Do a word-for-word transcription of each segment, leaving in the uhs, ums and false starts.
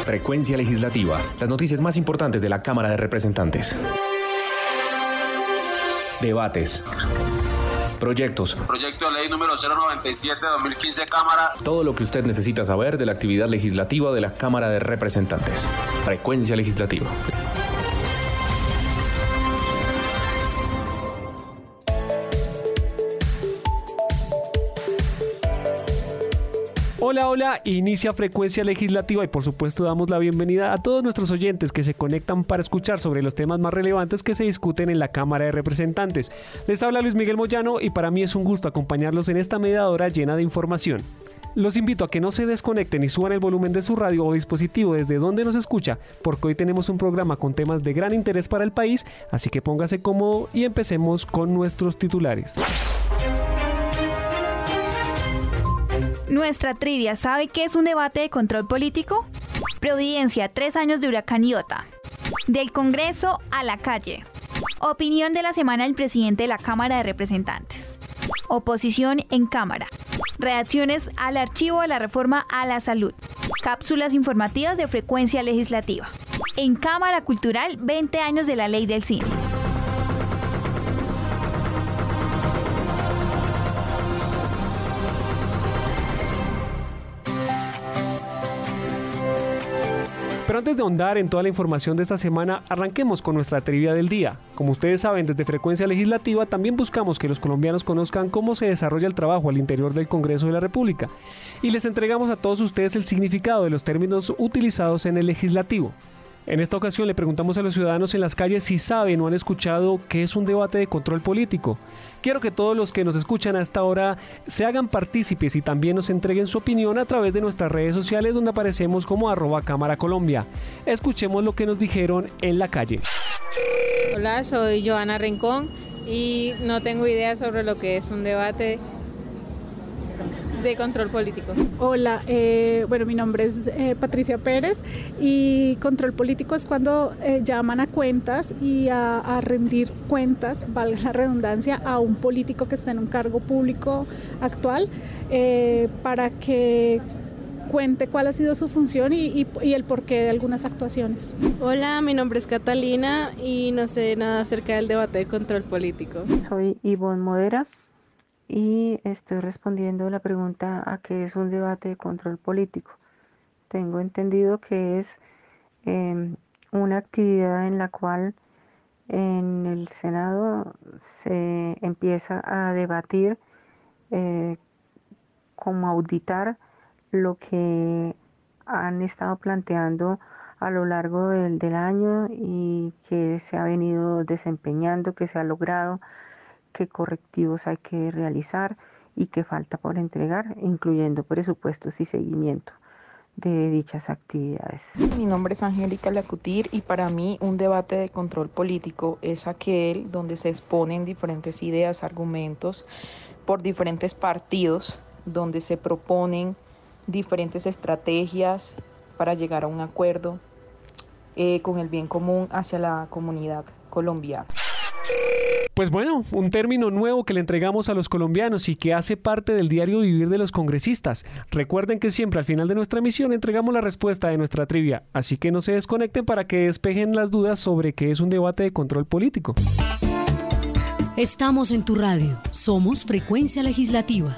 Frecuencia Legislativa. Las noticias más importantes de la Cámara de Representantes. Debates. Proyectos. Proyecto de ley número cero noventa y siete de dos mil quince, Cámara. Todo lo que usted necesita saber de la actividad legislativa de la Cámara de Representantes. Frecuencia Legislativa. Hola, hola, inicia Frecuencia Legislativa y por supuesto damos la bienvenida a todos nuestros oyentes que se conectan para escuchar sobre los temas más relevantes que se discuten en la Cámara de Representantes. Les habla Luis Miguel Moyano y para mí es un gusto acompañarlos en esta media hora llena de información. Los invito a que no se desconecten y suban el volumen de su radio o dispositivo desde donde nos escucha, porque hoy tenemos un programa con temas de gran interés para el país, así que póngase cómodo y empecemos con nuestros titulares. Nuestra trivia, ¿sabe qué es un debate de control político? Providencia, tres años de huracán Iota. Del Congreso a la calle. Opinión de la semana del presidente de la Cámara de Representantes. Oposición en Cámara. Reacciones al archivo de la reforma a la salud. Cápsulas informativas de Frecuencia Legislativa. En Cámara Cultural, veinte años de la ley del cine. Pero antes de ahondar en toda la información de esta semana, arranquemos con nuestra trivia del día. Como ustedes saben, desde Frecuencia Legislativa también buscamos que los colombianos conozcan cómo se desarrolla el trabajo al interior del Congreso de la República y les entregamos a todos ustedes el significado de los términos utilizados en el legislativo. En esta ocasión le preguntamos a los ciudadanos en las calles si saben o han escuchado qué es un debate de control político. Quiero que todos los que nos escuchan a esta hora se hagan partícipes y también nos entreguen su opinión a través de nuestras redes sociales donde aparecemos como arroba Cámara Colombia. Escuchemos lo que nos dijeron en la calle. Hola, soy Joana Rincón y no tengo idea sobre lo que es un debate de control político. Hola, eh, bueno, mi nombre es eh, Patricia Pérez y control político es cuando eh, llaman a cuentas y a, a rendir cuentas, valga la redundancia, a un político que está en un cargo público actual eh, para que cuente cuál ha sido su función y, y, y el porqué de algunas actuaciones. Hola, mi nombre es Catalina y no sé nada acerca del debate de control político. Soy Ivonne Modera y estoy respondiendo la pregunta a qué es un debate de control político. Tengo entendido que es eh, una actividad en la cual en el Senado se empieza a debatir, eh, como auditar lo que han estado planteando a lo largo del, del año y que se ha venido desempeñando, que se ha logrado, qué correctivos hay que realizar y qué falta por entregar, incluyendo presupuestos y seguimiento de dichas actividades. Mi nombre es Angélica Lacutir y para mí un debate de control político es aquel donde se exponen diferentes ideas, argumentos por diferentes partidos, donde se proponen diferentes estrategias para llegar a un acuerdo eh, con el bien común hacia la comunidad colombiana. Pues bueno, un término nuevo que le entregamos a los colombianos y que hace parte del diario vivir de los congresistas. Recuerden que siempre al final de nuestra emisión entregamos la respuesta de nuestra trivia, así que no se desconecten para que despejen las dudas sobre qué es un debate de control político. Estamos en tu radio, somos Frecuencia Legislativa.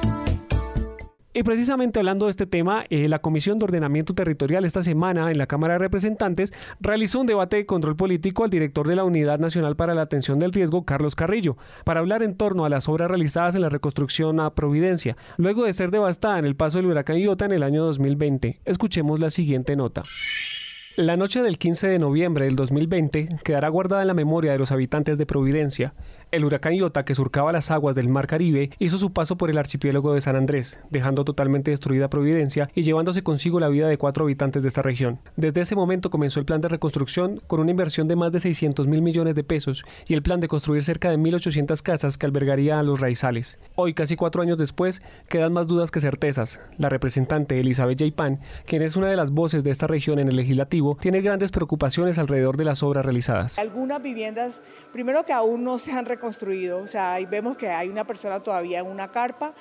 Y precisamente hablando de este tema, eh, la Comisión de Ordenamiento Territorial esta semana en la Cámara de Representantes realizó un debate de control político al director de la Unidad Nacional para la Atención del Riesgo, Carlos Carrillo, para hablar en torno a las obras realizadas en la reconstrucción a Providencia, luego de ser devastada en el paso del huracán Iota en el año dos mil veinte. Escuchemos la siguiente nota. La noche del quince de noviembre del dos mil veinte quedará guardada en la memoria de los habitantes de Providencia. El huracán Iota, que surcaba las aguas del Mar Caribe, hizo su paso por el archipiélago de San Andrés, dejando totalmente destruida Providencia y llevándose consigo la vida de cuatro habitantes de esta región. Desde ese momento comenzó el plan de reconstrucción con una inversión de más de seiscientos mil millones de pesos y el plan de construir cerca de mil ochocientas casas que albergaría a los raizales. Hoy, casi cuatro años después, quedan más dudas que certezas. La representante Elizabeth Yaipan, quien es una de las voces de esta región en el legislativo, tiene grandes preocupaciones alrededor de las obras realizadas. Algunas viviendas, primero que aún no se han reconstruido, o sea, ahí vemos que hay una persona todavía en una carpa.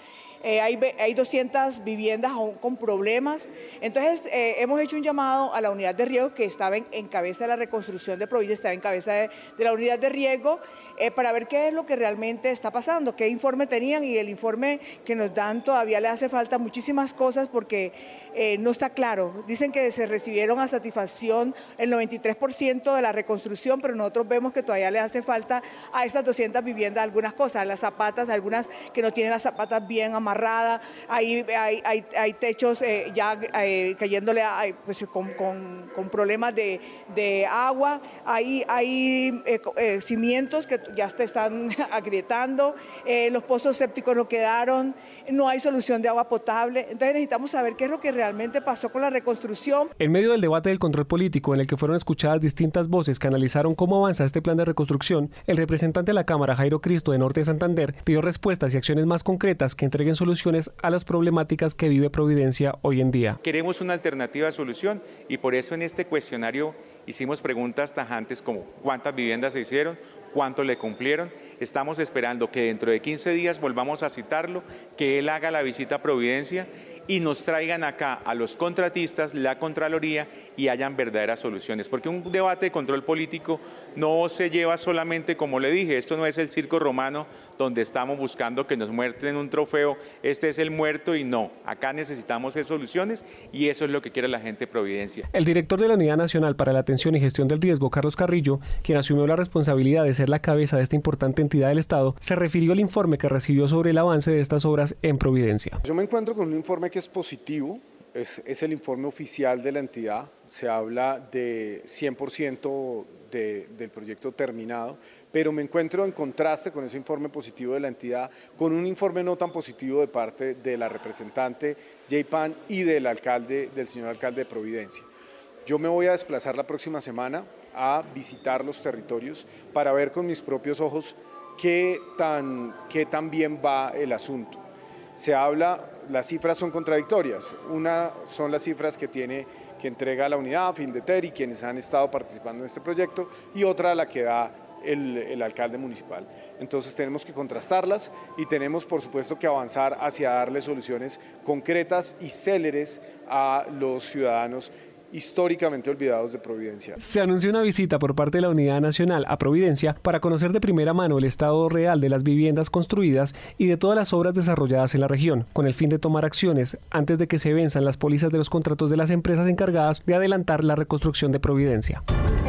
eh, hay, hay doscientas viviendas aún con problemas. Entonces eh, hemos hecho un llamado a la unidad de riesgo que estaba en, en cabeza de la reconstrucción de Providencia, estaba en cabeza de, de la unidad de riesgo, eh, para ver qué es lo que realmente está pasando, qué informe tenían, y el informe que nos dan todavía le hace falta muchísimas cosas porque eh, no está claro. Dicen que se recibieron a satisfacción el noventa y tres por ciento de la reconstrucción, pero nosotros vemos que todavía le hace falta a estas doscientas viviendas algunas cosas, las zapatas, algunas que no tienen las zapatas bien amarradas, hay, hay, hay, hay techos eh, ya eh, cayéndole a, pues, con, con, con problemas de, de agua, hay, hay eh, eh, cimientos que ya te están agrietando, eh, los pozos sépticos no quedaron, no hay solución de agua potable. Entonces necesitamos saber qué es lo que realmente pasó con la reconstrucción. En medio del debate del control político, en el que fueron escuchadas distintas voces que analizaron cómo avanza este plan de reconstrucción, el representante de la Cámara, Jairo Cristo, de Norte de Santander, pidió respuestas y acciones más concretas que entreguen soluciones a las problemáticas que vive Providencia hoy en día. Queremos una alternativa de solución y por eso en este cuestionario hicimos preguntas tajantes como ¿cuántas viviendas se hicieron? ¿Cuánto le cumplieron? Estamos esperando que dentro de quince días volvamos a citarlo, que él haga la visita a Providencia y nos traigan acá a los contratistas, la Contraloría, y hayan verdaderas soluciones. Porque un debate de control político no se lleva solamente, como le dije, esto no es el circo romano donde estamos buscando que nos muestren un trofeo, este es el muerto y no. Acá necesitamos soluciones y eso es lo que quiere la gente de Providencia. El director de la Unidad Nacional para la Atención y Gestión del Riesgo, Carlos Carrillo, quien asumió la responsabilidad de ser la cabeza de esta importante entidad del Estado, se refirió al informe que recibió sobre el avance de estas obras en Providencia. Yo me encuentro con un informe que es positivo, es, es el informe oficial de la entidad, se habla de cien por ciento de, del proyecto terminado, pero me encuentro en contraste con ese informe positivo de la entidad, con un informe no tan positivo de parte de la representante Jay Pan y del alcalde, del señor alcalde de Providencia. Yo me voy a desplazar la próxima semana a visitar los territorios para ver con mis propios ojos qué tan, qué tan bien va el asunto. Se habla, las cifras son contradictorias. Una son las cifras que tiene, que entrega la unidad, Findeter y quienes han estado participando en este proyecto, y otra la que da el, el alcalde municipal. Entonces tenemos que contrastarlas y tenemos por supuesto que avanzar hacia darle soluciones concretas y céleres a los ciudadanos históricamente olvidados de Providencia. Se anunció una visita por parte de la Unidad Nacional a Providencia para conocer de primera mano el estado real de las viviendas construidas y de todas las obras desarrolladas en la región, con el fin de tomar acciones antes de que se venzan las pólizas de los contratos de las empresas encargadas de adelantar la reconstrucción de Providencia.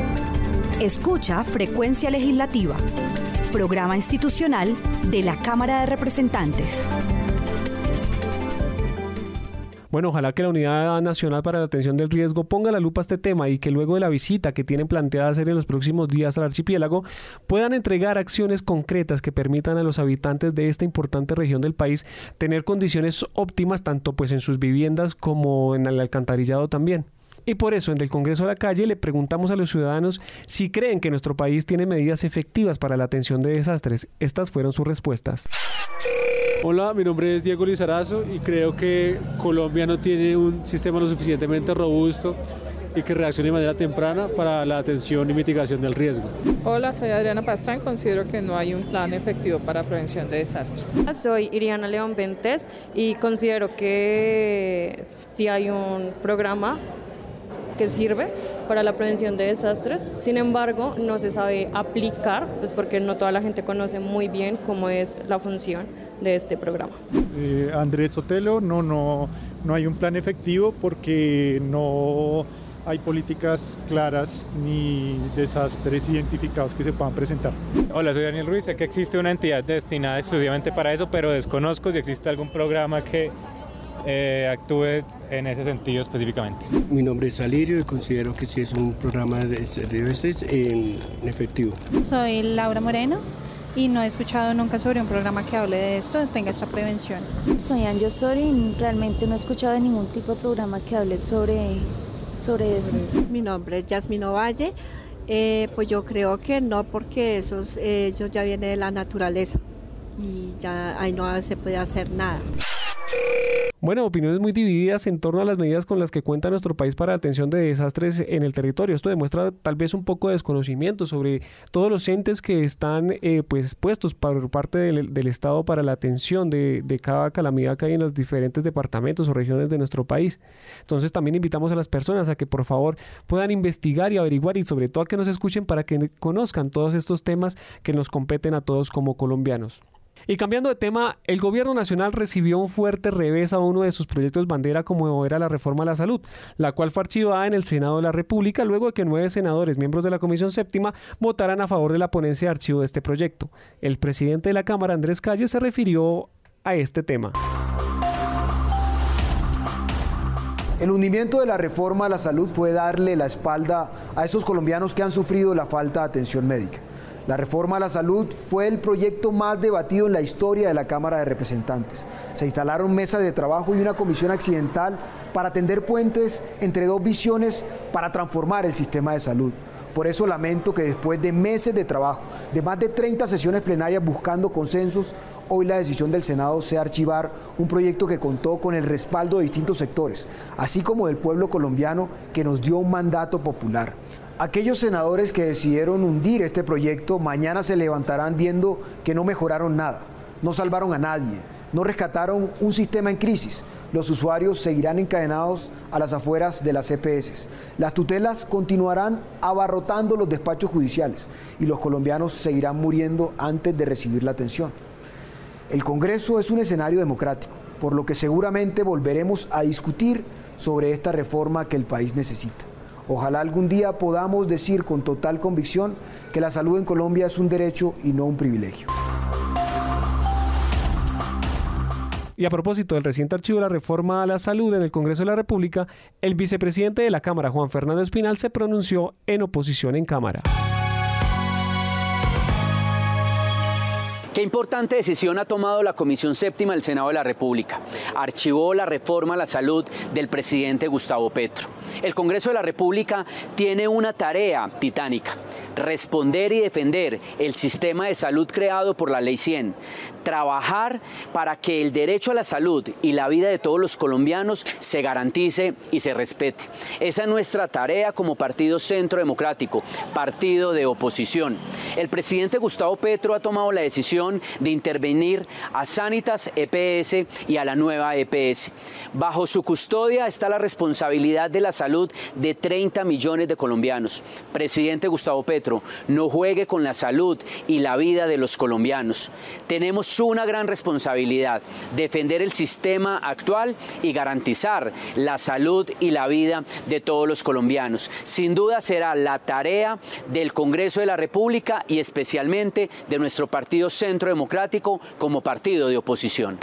Escucha Frecuencia Legislativa, programa institucional de la Cámara de Representantes. Bueno, ojalá que la Unidad Nacional para la Atención del Riesgo ponga la lupa a este tema y que luego de la visita que tienen planteada hacer en los próximos días al archipiélago puedan entregar acciones concretas que permitan a los habitantes de esta importante región del país tener condiciones óptimas tanto pues en sus viviendas como en el alcantarillado también. Y por eso, en Del Congreso a la Calle, le preguntamos a los ciudadanos si creen que nuestro país tiene medidas efectivas para la atención de desastres. Estas fueron sus respuestas. Hola, mi nombre es Diego Lizarazo y creo que Colombia no tiene un sistema lo suficientemente robusto y que reaccione de manera temprana para la atención y mitigación del riesgo. Hola, soy Adriana Pastrán. Considero que no hay un plan efectivo para prevención de desastres. Soy Iriana León Ventes y considero que sí hay un programa que sirve para la prevención de desastres, sin embargo no se sabe aplicar, pues porque no toda la gente conoce muy bien cómo es la función de este programa. Eh, Andrés Sotelo, no, no, no hay un plan efectivo porque no hay políticas claras ni desastres identificados que se puedan presentar. Hola, soy Daniel Ruiz, sé que existe una entidad destinada exclusivamente para eso, pero desconozco si existe algún programa que Eh, actúe en ese sentido específicamente. Mi nombre es Alirio y considero que sí es un programa de veces en efectivo. Soy Laura Moreno y no he escuchado nunca sobre un programa que hable de esto, tenga esta prevención. Soy Anjo Sori y realmente no he escuchado de ningún tipo de programa que hable sobre, sobre eso. Mi nombre es Yasmino Valle, eh, pues yo creo que no, porque esos, eh, ellos ya vienen de la naturaleza y ya ahí no se puede hacer nada. Bueno, opiniones muy divididas en torno a las medidas con las que cuenta nuestro país para la atención de desastres en el territorio. Esto demuestra tal vez un poco de desconocimiento sobre todos los entes que están eh, pues puestos por parte del, del Estado para la atención de, de cada calamidad que hay en los diferentes departamentos o regiones de nuestro país. Entonces también invitamos a las personas a que por favor puedan investigar y averiguar y sobre todo a que nos escuchen para que conozcan todos estos temas que nos competen a todos como colombianos. Y cambiando de tema, el gobierno nacional recibió un fuerte revés a uno de sus proyectos bandera como era la reforma a la salud, la cual fue archivada en el Senado de la República luego de que nueve senadores, miembros de la Comisión Séptima, votaran a favor de la ponencia de archivo de este proyecto. El presidente de la Cámara, Andrés Calle, se refirió a este tema. El hundimiento de la reforma a la salud fue darle la espalda a esos colombianos que han sufrido la falta de atención médica. La reforma a la salud fue el proyecto más debatido en la historia de la Cámara de Representantes. Se instalaron mesas de trabajo y una comisión accidental para tender puentes entre dos visiones para transformar el sistema de salud. Por eso lamento que después de meses de trabajo, de más de treinta sesiones plenarias buscando consensos, hoy la decisión del Senado sea archivar un proyecto que contó con el respaldo de distintos sectores, así como del pueblo colombiano que nos dio un mandato popular. Aquellos senadores que decidieron hundir este proyecto mañana se levantarán viendo que no mejoraron nada, no salvaron a nadie, no rescataron un sistema en crisis. Los usuarios seguirán encadenados a las afueras de las E P S. Las tutelas continuarán abarrotando los despachos judiciales y los colombianos seguirán muriendo antes de recibir la atención. El Congreso es un escenario democrático, por lo que seguramente volveremos a discutir sobre esta reforma que el país necesita. Ojalá algún día podamos decir con total convicción que la salud en Colombia es un derecho y no un privilegio. Y a propósito del reciente archivo de la reforma a la salud en el Congreso de la República, el vicepresidente de la Cámara, Juan Fernando Espinal, se pronunció en oposición en Cámara. Qué importante decisión ha tomado la Comisión Séptima del Senado de la República. Archivó la reforma a la salud del presidente Gustavo Petro. El Congreso de la República tiene una tarea titánica: responder y defender el sistema de salud creado por la Ley cien. Trabajar para que el derecho a la salud y la vida de todos los colombianos se garantice y se respete. Esa es nuestra tarea como Partido Centro Democrático, partido de oposición. El presidente Gustavo Petro ha tomado la decisión de intervenir a Sanitas E P S y a la nueva E P S. Bajo su custodia está la responsabilidad de la salud de treinta millones de colombianos. Presidente Gustavo Petro, no juegue con la salud y la vida de los colombianos. Tenemos una gran responsabilidad: defender el sistema actual y garantizar la salud y la vida de todos los colombianos. Sin duda será la tarea del Congreso de la República y especialmente de nuestro Partido Centro Democrático como partido de oposición.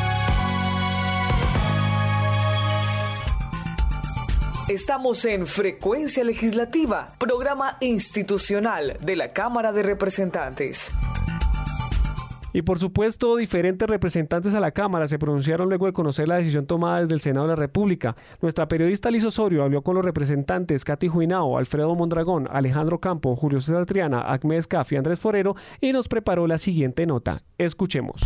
Estamos en Frecuencia Legislativa, programa institucional de la Cámara de Representantes. Y por supuesto, diferentes representantes a la Cámara se pronunciaron luego de conocer la decisión tomada desde el Senado de la República. Nuestra periodista Liz Osorio habló con los representantes Katy Juinao, Alfredo Mondragón, Alejandro Campo, Julio César Triana, Acme Escaf y Andrés Forero y nos preparó la siguiente nota. Escuchemos.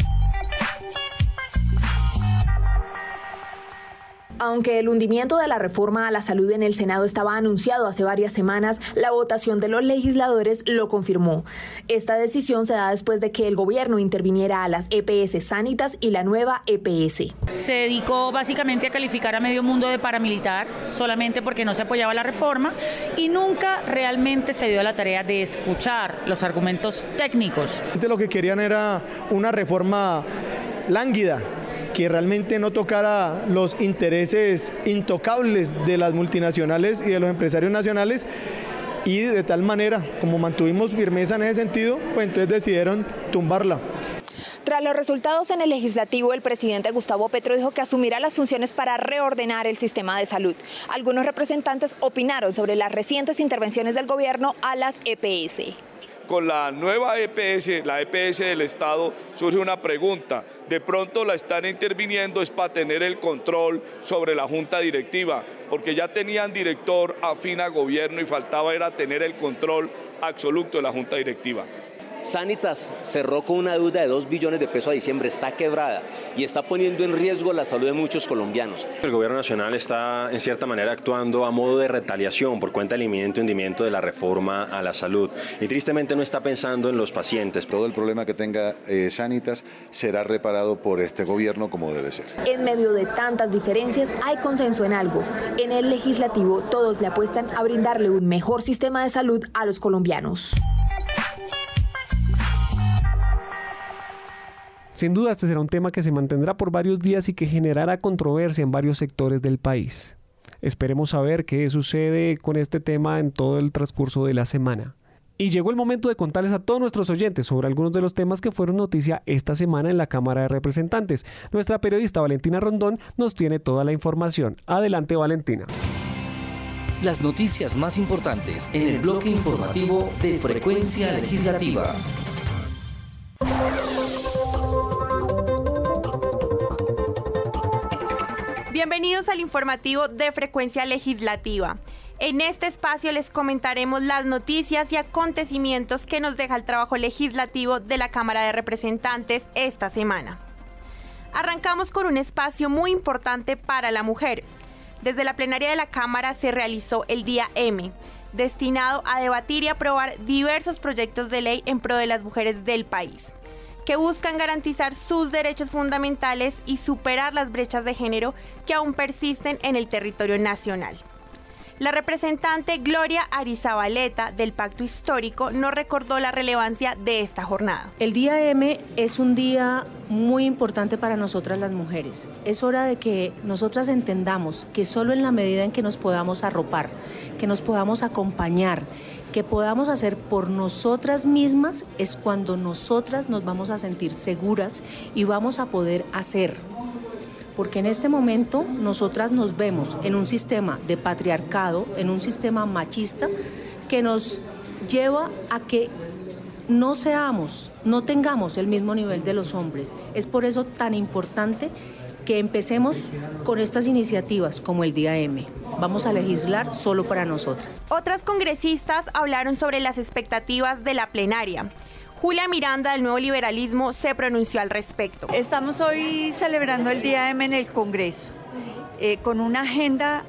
Aunque el hundimiento de la reforma a la salud en el Senado estaba anunciado hace varias semanas, la votación de los legisladores lo confirmó. Esta decisión se da después de que el gobierno interviniera a las E P S Sanitas y la nueva E P S. Se dedicó básicamente a calificar a medio mundo de paramilitar solamente porque no se apoyaba la reforma y nunca realmente se dio a la tarea de escuchar los argumentos técnicos. Lo que querían era una reforma lánguida, que realmente no tocara los intereses intocables de las multinacionales y de los empresarios nacionales, y de tal manera, como mantuvimos firmeza en ese sentido, pues entonces decidieron tumbarla. Tras los resultados en el legislativo, el presidente Gustavo Petro dijo que asumirá las funciones para reordenar el sistema de salud. Algunos representantes opinaron sobre las recientes intervenciones del gobierno a las E P S. Con la nueva E P S, la E P S del Estado, surge una pregunta. De pronto la están interviniendo es para tener el control sobre la junta directiva, porque ya tenían director afín a gobierno y faltaba era tener el control absoluto de la junta directiva. Sanitas cerró con una deuda de dos billones de pesos a diciembre, está quebrada y está poniendo en riesgo la salud de muchos colombianos. El gobierno nacional está en cierta manera actuando a modo de retaliación por cuenta del inminente hundimiento de la reforma a la salud y tristemente no está pensando en los pacientes. Todo el problema que tenga eh, Sanitas será reparado por este gobierno como debe ser. En medio de tantas diferencias hay consenso en algo. En el legislativo todos le apuestan a brindarle un mejor sistema de salud a los colombianos. Sin duda este será un tema que se mantendrá por varios días y que generará controversia en varios sectores del país. Esperemos saber qué sucede con este tema en todo el transcurso de la semana. Y llegó el momento de contarles a todos nuestros oyentes sobre algunos de los temas que fueron noticia esta semana en la Cámara de Representantes. Nuestra periodista Valentina Rondón nos tiene toda la información. Adelante, Valentina. Las noticias más importantes en el bloque informativo de Frecuencia Legislativa. Bienvenidos al informativo de Frecuencia Legislativa. En este espacio les comentaremos las noticias y acontecimientos que nos deja el trabajo legislativo de la Cámara de Representantes esta semana. Arrancamos con un espacio muy importante para la mujer. Desde la plenaria de la Cámara se realizó el Día M, destinado a debatir y aprobar diversos proyectos de ley en pro de las mujeres del país, que buscan garantizar sus derechos fundamentales y superar las brechas de género que aún persisten en el territorio nacional. La representante Gloria Arizabaleta del Pacto Histórico nos recordó la relevancia de esta jornada. El Día M es un día muy importante para nosotras las mujeres. Es hora de que nosotras entendamos que solo en la medida en que nos podamos arropar, que nos podamos acompañar, que podamos hacer por nosotras mismas, es cuando nosotras nos vamos a sentir seguras y vamos a poder hacer. Porque en este momento nosotras nos vemos en un sistema de patriarcado, en un sistema machista que nos lleva a que no seamos, no tengamos el mismo nivel de los hombres. Es por eso tan importante que empecemos con estas iniciativas como el Día M. Vamos a legislar solo para nosotras. Otras congresistas hablaron sobre las expectativas de la plenaria. Julia Miranda del Nuevo Liberalismo se pronunció al respecto. Estamos hoy celebrando el Día M en el Congreso, eh, con una agenda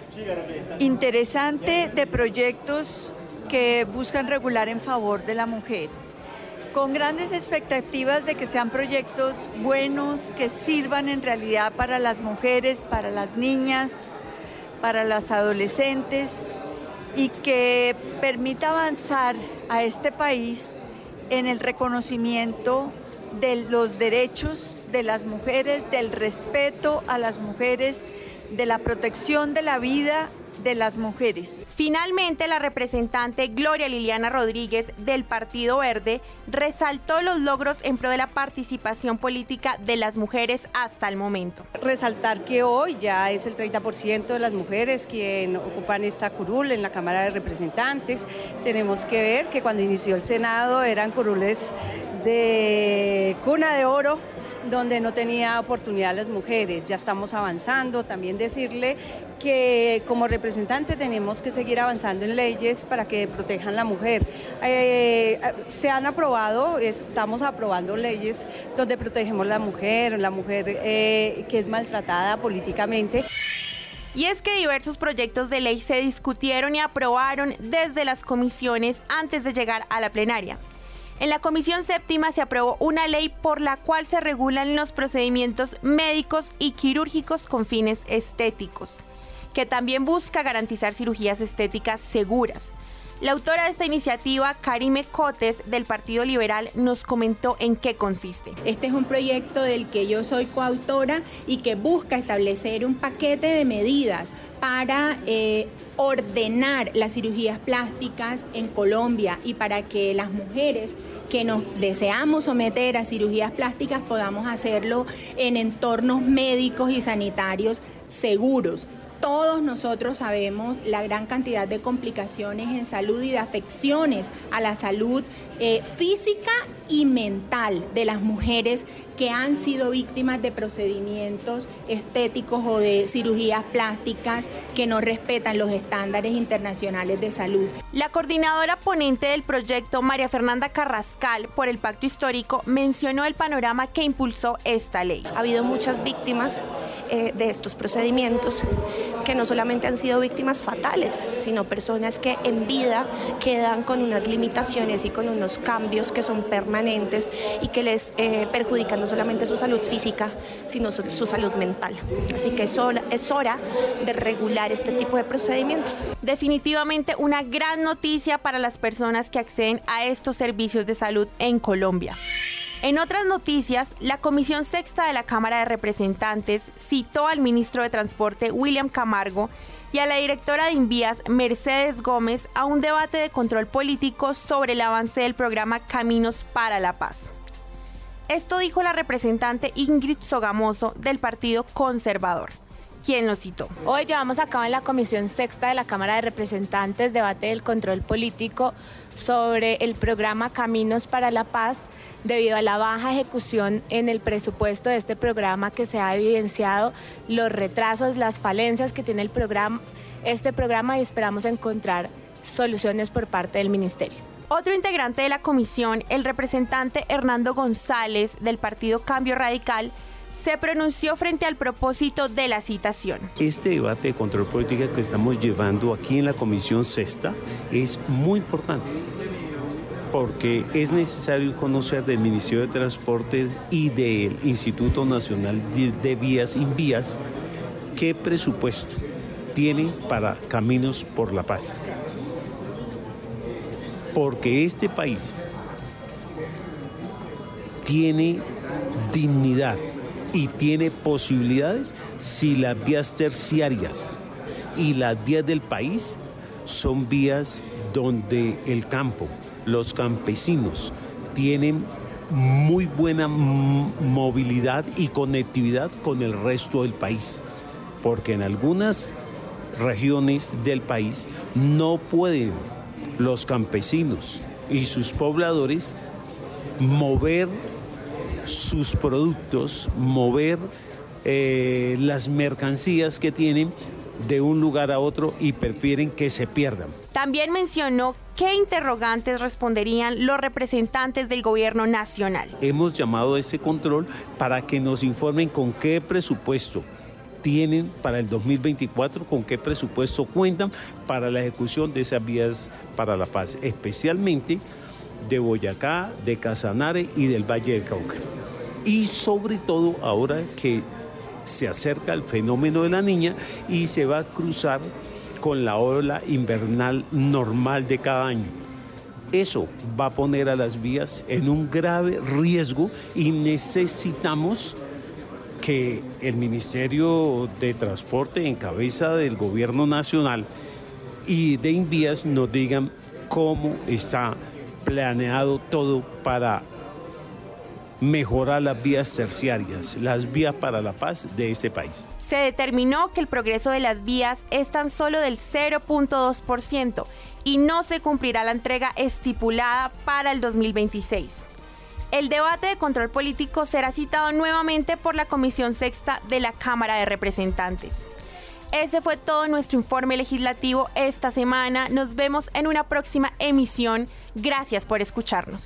interesante de proyectos que buscan regular en favor de la mujer, con grandes expectativas de que sean proyectos buenos, que sirvan en realidad para las mujeres, para las niñas, para las adolescentes y que permita avanzar a este país en el reconocimiento de los derechos de las mujeres, del respeto a las mujeres, de la protección de la vida de las mujeres. Finalmente, la representante Gloria Liliana Rodríguez del Partido Verde resaltó los logros en pro de la participación política de las mujeres hasta el momento. Resaltar que hoy ya es el treinta por ciento de las mujeres quienes ocupan esta curul en la Cámara de Representantes. Tenemos que ver que cuando inició el Senado eran curules de cuna de oro, donde no tenía oportunidad las mujeres. Ya estamos avanzando. También decirle que como representantes tenemos que seguir avanzando en leyes para que protejan la mujer. Eh, se han aprobado, estamos aprobando leyes donde protegemos a la mujer, la mujer eh, que es maltratada políticamente. Y es que diversos proyectos de ley se discutieron y aprobaron desde las comisiones antes de llegar a la plenaria. En la Comisión Séptima se aprobó una ley por la cual se regulan los procedimientos médicos y quirúrgicos con fines estéticos, que también busca garantizar cirugías estéticas seguras. La autora de esta iniciativa, Karime Cotes, del Partido Liberal, nos comentó en qué consiste. Este es un proyecto del que yo soy coautora y que busca establecer un paquete de medidas para eh, ordenar las cirugías plásticas en Colombia y para que las mujeres que nos deseamos someter a cirugías plásticas podamos hacerlo en entornos médicos y sanitarios seguros, Todos nosotros sabemos la gran cantidad de complicaciones en salud y de afecciones a la salud eh, física y mental de las mujeres que han sido víctimas de procedimientos estéticos o de cirugías plásticas que no respetan los estándares internacionales de salud. La coordinadora ponente del proyecto, María Fernanda Carrascal, por el Pacto Histórico, mencionó el panorama que impulsó esta ley. Ha habido muchas víctimas eh, de estos procedimientos que no solamente han sido víctimas fatales, sino personas que en vida quedan con unas limitaciones y con unos cambios que son permanentes y que les eh, perjudican no solamente su salud física, sino su, su salud mental. Así que es hora, es hora de regular este tipo de procedimientos. Definitivamente una gran noticia para las personas que acceden a estos servicios de salud en Colombia. En otras noticias, la Comisión Sexta de la Cámara de Representantes citó al ministro de Transporte, William Camargo, y a la directora de Invías, Mercedes Gómez, a un debate de control político sobre el avance del programa Caminos para la Paz. Esto dijo la representante Ingrid Sogamoso del Partido Conservador, quien lo citó. Hoy llevamos a cabo en la Comisión Sexta de la Cámara de Representantes debate del control político sobre el programa Caminos para la Paz, debido a la baja ejecución en el presupuesto de este programa, que se ha evidenciado los retrasos, las falencias que tiene el programa, este programa, y esperamos encontrar soluciones por parte del ministerio. Otro integrante de la comisión, el representante Hernando González del Partido Cambio Radical, se pronunció frente al propósito de la citación. Este debate de control político que estamos llevando aquí en la Comisión Sexta es muy importante, porque es necesario conocer del Ministerio de Transportes y del Instituto Nacional de Vías, Invías, qué presupuesto tienen para Caminos por la Paz. Porque este país tiene dignidad y tiene posibilidades si las vías terciarias y las vías del país son vías donde el campo, los campesinos tienen muy buena movilidad y conectividad con el resto del país, porque en algunas regiones del país no pueden los campesinos y sus pobladores mover sus productos, mover eh, las mercancías que tienen de un lugar a otro, y prefieren que se pierdan. También mencionó qué interrogantes responderían los representantes del gobierno nacional. Hemos llamado a ese control para que nos informen con qué presupuesto tienen para el dos mil veinticuatro, con qué presupuesto cuentan para la ejecución de esas vías para la paz, especialmente de Boyacá, de Casanare y del Valle del Cauca. Y sobre todo ahora que se acerca el fenómeno de la Niña y se va a cruzar con la ola invernal normal de cada año. Eso va a poner a las vías en un grave riesgo y necesitamos que el Ministerio de Transporte, en cabeza del Gobierno Nacional, y de Invías nos digan cómo está planeado todo para mejorar las vías terciarias, las vías para la paz de este país. Se determinó que el progreso de las vías es tan solo del cero punto dos por ciento y no se cumplirá la entrega estipulada para el dos mil veintiséis. El debate de control político será citado nuevamente por la Comisión Sexta de la Cámara de Representantes. Ese fue todo nuestro informe legislativo esta semana. Nos vemos en una próxima emisión. Gracias por escucharnos.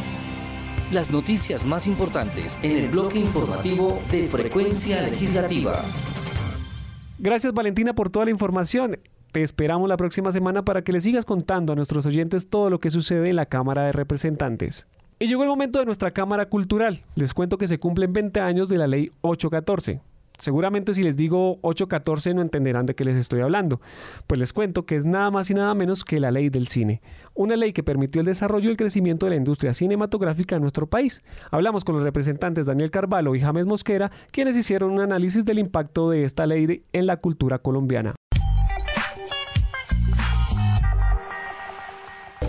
Las noticias más importantes en el bloque informativo de Frecuencia Legislativa. Gracias, Valentina, por toda la información. Te esperamos la próxima semana para que le sigas contando a nuestros oyentes todo lo que sucede en la Cámara de Representantes. Y llegó el momento de nuestra Cámara Cultural. Les cuento que se cumplen veinte años de la Ley ochocientos catorce. Seguramente si les digo ochocientos catorce no entenderán de qué les estoy hablando. Pues les cuento que es nada más y nada menos que la Ley del Cine. Una ley que permitió el desarrollo y el crecimiento de la industria cinematográfica en nuestro país. Hablamos con los representantes Daniel Carvalho y James Mosquera, quienes hicieron un análisis del impacto de esta ley en la cultura colombiana.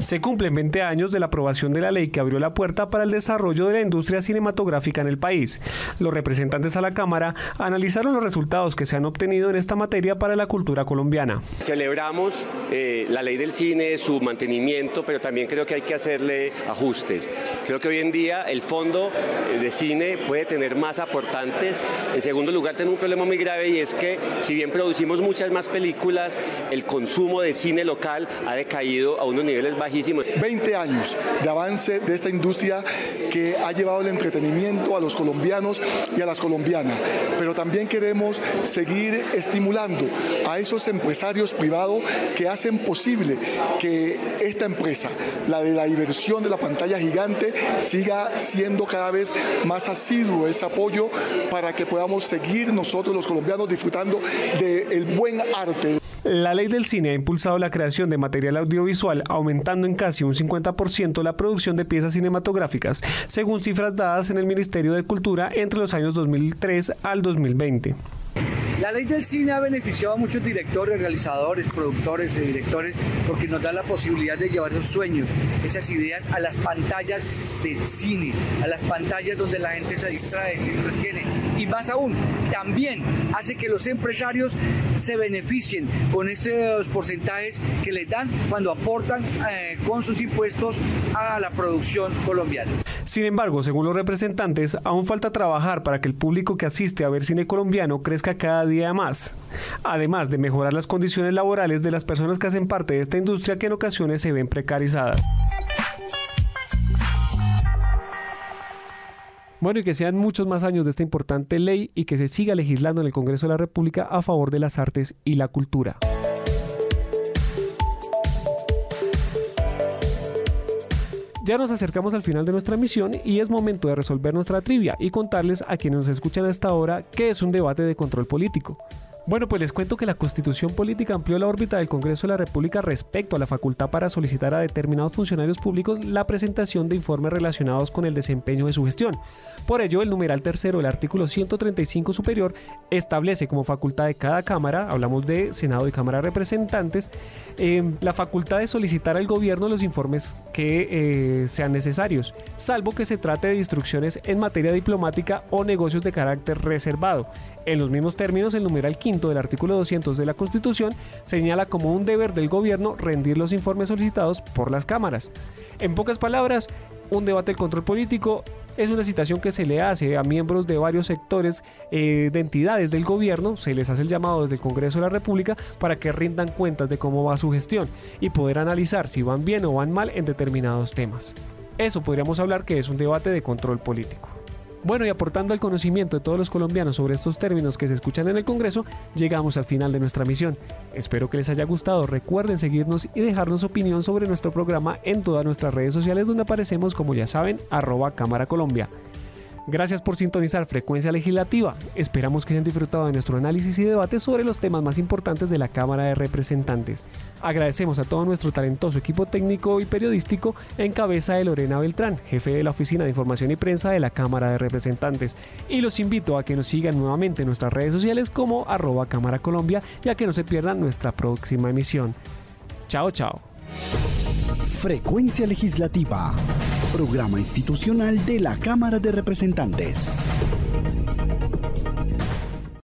Se cumplen veinte años de la aprobación de la ley que abrió la puerta para el desarrollo de la industria cinematográfica en el país. Los representantes a la Cámara analizaron los resultados que se han obtenido en esta materia para la cultura colombiana. Celebramos eh, la ley del cine, su mantenimiento, pero también creo que hay que hacerle ajustes. Creo que hoy en día el fondo de cine puede tener más aportantes. En segundo lugar, tenemos un problema muy grave y es que si bien producimos muchas más películas, el consumo de cine local ha decaído a unos niveles bajísimos. veinte años de avance de esta industria que ha llevado el entretenimiento a los colombianos y a las colombianas, pero también queremos seguir estimulando a esos empresarios privados que hacen posible que esta empresa, la de la diversión de la pantalla gigante, siga siendo cada vez más asiduo ese apoyo para que podamos seguir nosotros los colombianos disfrutando del buen arte. La ley del cine ha impulsado la creación de material audiovisual, aumentando en casi un cincuenta por ciento la producción de piezas cinematográficas, según cifras dadas en el Ministerio de Cultura entre los años dos mil tres al dos mil veinte. La ley del cine ha beneficiado a muchos directores, realizadores, productores y directores porque nos da la posibilidad de llevar esos sueños, esas ideas a las pantallas del cine, a las pantallas donde la gente se distrae, se entretiene. Y más aún, también hace que los empresarios se beneficien con estos porcentajes que les dan cuando aportan eh, con sus impuestos a la producción colombiana. Sin embargo, según los representantes, aún falta trabajar para que el público que asiste a ver cine colombiano crezca cada día más, además de mejorar las condiciones laborales de las personas que hacen parte de esta industria que en ocasiones se ven precarizadas. Bueno, y que sean muchos más años de esta importante ley y que se siga legislando en el Congreso de la República a favor de las artes y la cultura. Ya nos acercamos al final de nuestra misión y es momento de resolver nuestra trivia y contarles a quienes nos escuchan hasta ahora qué es un debate de control político. Bueno, pues les cuento que la Constitución Política amplió la órbita del Congreso de la República respecto a la facultad para solicitar a determinados funcionarios públicos la presentación de informes relacionados con el desempeño de su gestión. Por ello, el numeral tercero del artículo ciento treinta y cinco superior establece como facultad de cada Cámara, hablamos de Senado y Cámara de Representantes, eh, la facultad de solicitar al gobierno los informes que eh, sean necesarios, salvo que se trate de instrucciones en materia diplomática o negocios de carácter reservado. En los mismos términos, el numeral quinto del artículo doscientos de la Constitución señala como un deber del gobierno rendir los informes solicitados por las cámaras. En pocas palabras, un debate del control político es una citación que se le hace a miembros de varios sectores eh, de entidades del gobierno, se les hace el llamado desde el Congreso de la República para que rindan cuentas de cómo va su gestión y poder analizar si van bien o van mal en determinados temas. Eso podríamos hablar que es un debate de control político. Bueno, y aportando al conocimiento de todos los colombianos sobre estos términos que se escuchan en el Congreso, llegamos al final de nuestra misión. Espero que les haya gustado. Recuerden seguirnos y dejarnos opinión sobre nuestro programa en todas nuestras redes sociales donde aparecemos, como ya saben, arroba Cámara Colombia. Gracias por sintonizar Frecuencia Legislativa. Esperamos que hayan disfrutado de nuestro análisis y debate sobre los temas más importantes de la Cámara de Representantes. Agradecemos a todo nuestro talentoso equipo técnico y periodístico en cabeza de Lorena Beltrán, jefe de la Oficina de Información y Prensa de la Cámara de Representantes. Y los invito a que nos sigan nuevamente en nuestras redes sociales como arroba Cámara Colombia y a que no se pierdan nuestra próxima emisión. Chao, chao. Frecuencia Legislativa, programa institucional de la Cámara de Representantes.